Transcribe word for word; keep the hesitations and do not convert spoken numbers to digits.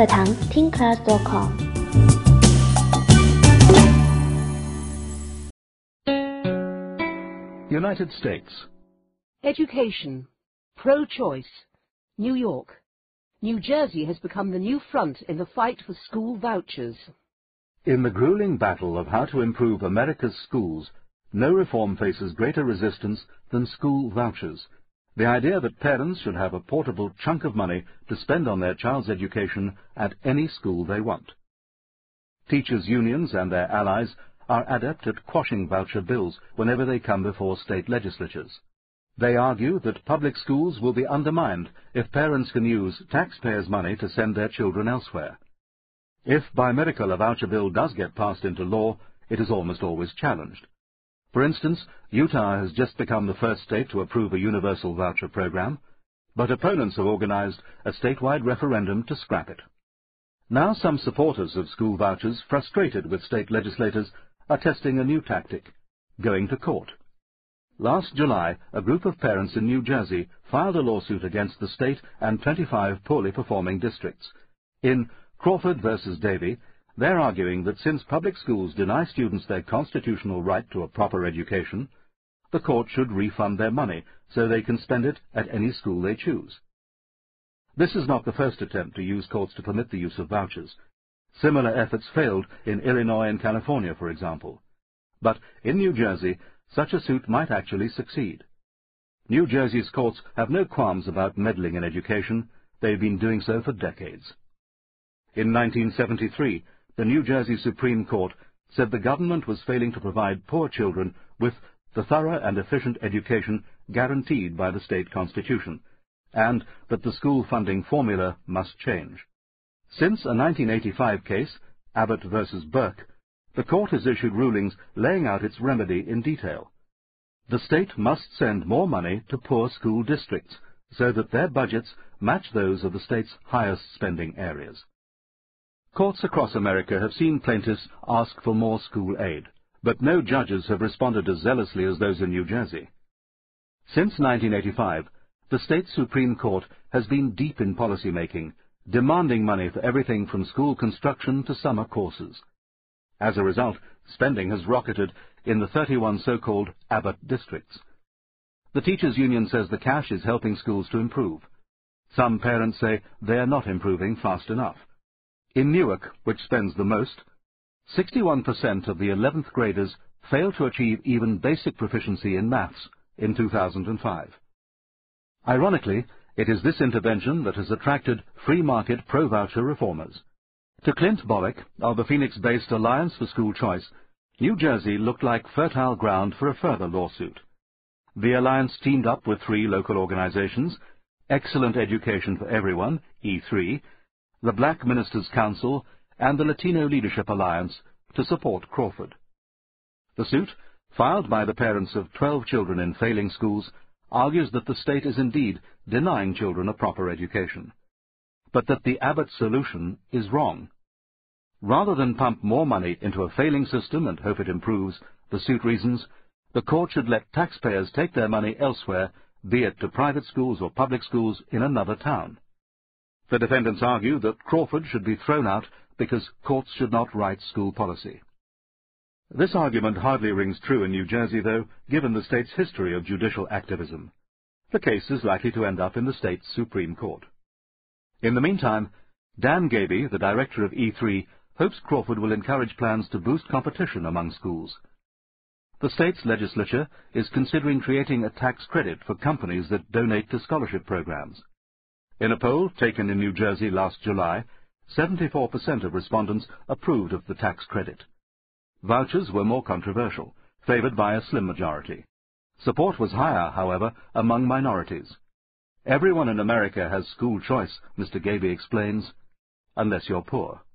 课堂 teen class dot com。 United States. Education. Pro-choice. New York. New Jersey has become the new front in the fight for school vouchers. In the grueling battle of how to improve America's schools, no reform faces greater resistance than school vouchers. The idea that parents should have a portable chunk of money to spend on their child's education at any school they want. Teachers' unions and their allies are adept at quashing voucher bills whenever they come before state legislatures. They argue that public schools will be undermined if parents can use taxpayers' money to send their children elsewhere. If by miracle a voucher bill does get passed into law, it is almost always challenged. For instance, Utah has just become the first state to approve a universal voucher program, but opponents have organized a statewide referendum to scrap it. Now some supporters of school vouchers, frustrated with state legislators, are testing a new tactic, going to court. Last July, a group of parents in New Jersey filed a lawsuit against the state and twenty-five poorly performing districts. In Crawford versus Davie, they're arguing that since public schools deny students their constitutional right to a proper education, the court should refund their money so they can spend it at any school they choose. This is not the first attempt to use courts to permit the use of vouchers. Similar efforts failed in Illinois and California, for example. But in New Jersey, such a suit might actually succeed. New Jersey's courts have no qualms about meddling in education. They've been doing so for decades. In nineteen seventy-three, the New Jersey Supreme Court said the government was failing to provide poor children with the thorough and efficient education guaranteed by the state constitution, and that the school funding formula must change. Since a nineteen eighty-five case, Abbott versus Burke, the court has issued rulings laying out its remedy in detail. The state must send more money to poor school districts so that their budgets match those of the state's highest spending areas. Courts across America have seen plaintiffs ask for more school aid, but no judges have responded as zealously as those in New Jersey. Since nineteen eighty-five, the state Supreme Court has been deep in policy-making, demanding money for everything from school construction to summer courses. As a result, spending has rocketed in the thirty-one so-called Abbott districts. The teachers' union says the cash is helping schools to improve. Some parents say they are not improving fast enough. In Newark, which spends the most, sixty-one percent of the eleventh graders failed to achieve even basic proficiency in maths in two thousand five. Ironically, it is this intervention that has attracted free-market pro-voucher reformers. To Clint Bollock of the Phoenix-based Alliance for School Choice, New Jersey looked like fertile ground for a further lawsuit. The Alliance teamed up with three local organizations, Excellent Education for Everyone, E three, the Black Ministers Council, and the Latino Leadership Alliance, to support Crawford. The suit, filed by the parents of twelve children in failing schools, argues that the state is indeed denying children a proper education, but that the Abbott solution is wrong. Rather than pump more money into a failing system and hope it improves, the suit reasons, the court should let taxpayers take their money elsewhere, be it to private schools or public schools in another town. The defendants argue that Crawford should be thrown out because courts should not write school policy. This argument hardly rings true in New Jersey, though, given the state's history of judicial activism. The case is likely to end up in the state's Supreme Court. In the meantime, Dan Gaby, the director of E three, hopes Crawford will encourage plans to boost competition among schools. The state's legislature is considering creating a tax credit for companies that donate to scholarship programs. In a poll taken in New Jersey last July, seventy-four percent of respondents approved of the tax credit. Vouchers were more controversial, favored by a slim majority. Support was higher, however, among minorities. Everyone in America has school choice, Mister Gaby explains, unless you're poor.